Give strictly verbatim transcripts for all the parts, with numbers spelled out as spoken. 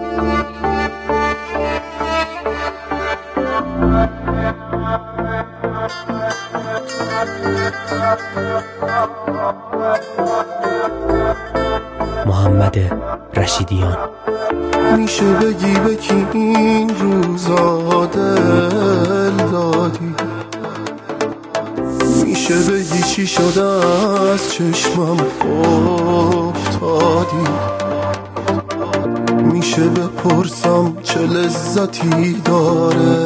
محمد رشیدیان. میشه بگی به کی این روزا دل دادی؟ میشه بگی چی شده از چشمم افتادی؟ میشه بپرسم چه لذتی داره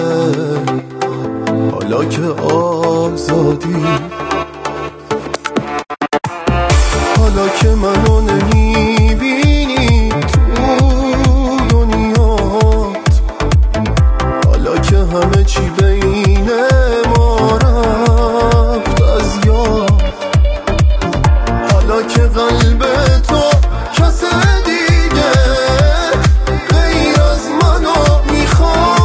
حالا که آزادی؟ حالا که منو نمیبینی تو دنیات، حالا که همه چی بین ما رفت از یاد، حالا که قلب تو کس دیگه غیر از منو میخواد،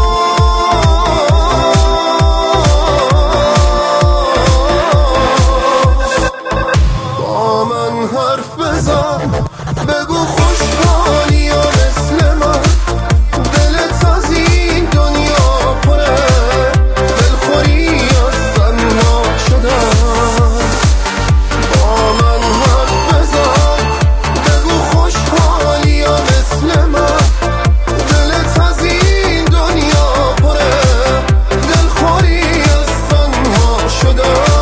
با من حرف بزن، بگو خوشحالی یا مثل من، دلت از این دنیا پره دلخوری از تنها شدن. با من حرف بزن، بگو خوشحالی یا مثل من، دلت از این دنیا پره دلخوری از تنها شدن.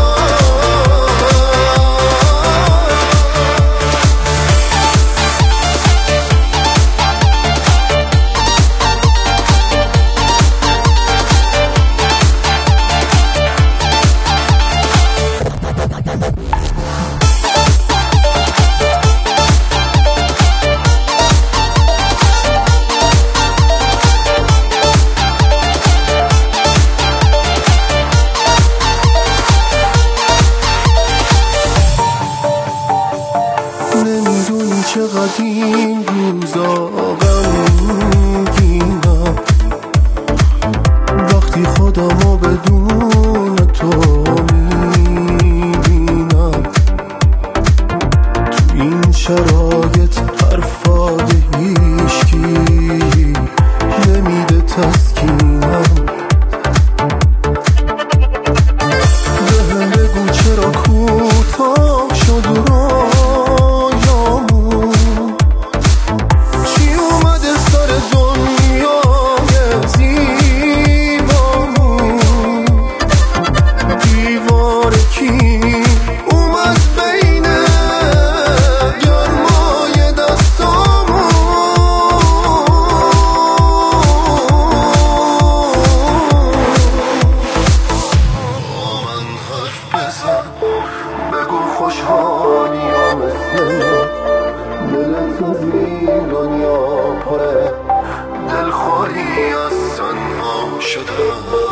نمیدونی چقدر این روزا غمگینم، وقتی خودمو بدون تو میبینم. تو این شرایط حرفای هیچکی نمیده تسکینم. بهم بگو چرا کوتاه شد رویامون، چی اومده سر دنیای زیبامون، دیوار کی اومد بین گرمای دستامون. با من حرف بزن، بگو خوشحالی یا مثل من، دلت از این دنیا پره دلخوری از تنها شدن.